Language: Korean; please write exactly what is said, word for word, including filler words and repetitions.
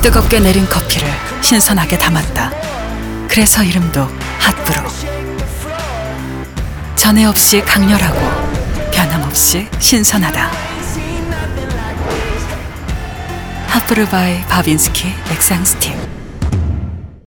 뜨겁게 내린 커피를 신선하게 담았다. 그래서 이름도 핫브루. 전에 없이 강렬하고 변함없이 신선하다. 핫브루 바이 바빈스키 액상 스틱.